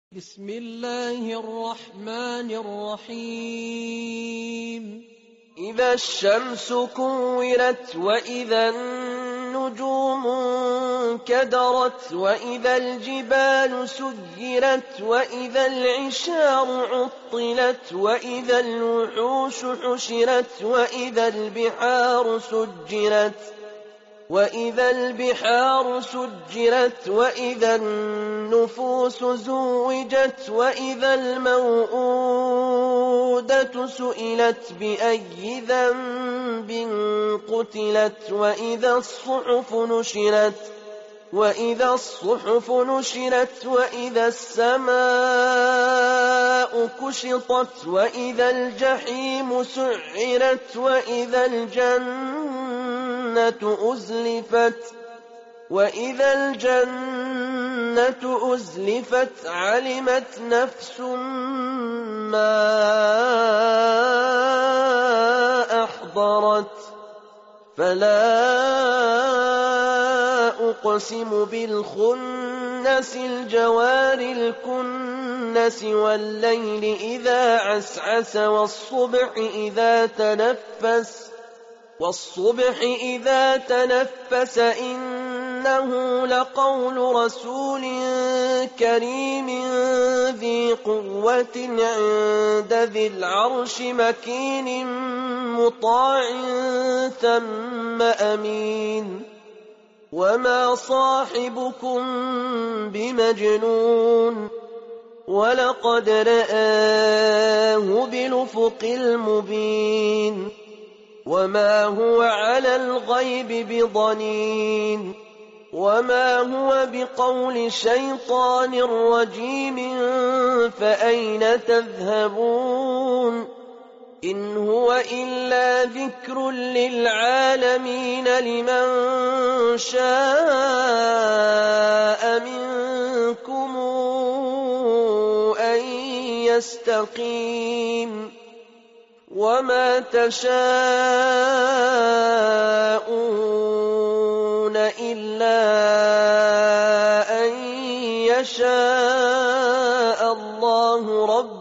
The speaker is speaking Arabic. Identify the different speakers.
Speaker 1: بسم الله الرحمن الرحيم
Speaker 2: إذا الشمس كورت وإذا النجوم انكدرت وإذا الجبال سيرت وإذا العشار عطلت وإذا الوحوش حشرت وإذا البحار سجرت وإذا النفوس زوجت وإذا الموءودة سئلت بأي ذنب قتلت وإذا الصحف نشرت وإذا السماء كشطت وإذا الجحيم سعرت وإذا الجنة أزلفت علمت نفس ما أحضرت فلا أقسم بالخنس الجوار الكنس والليل إذا عسعس والصبح إذا تنفس إنه لقول رسول كريم ذي قوة عند ذي العرش مكين مطاع ثم أمين وما صاحبكم بمجنون ولقد رآه بالأفق المبين وما هو على الغيب بضنين وما هو بقول شيطان رجيم فأين تذهبون إن هو إلا ذكر للعالمين لمن شاء منكم أن يستقيم وما تشاءون إلا أن يشاء الله رب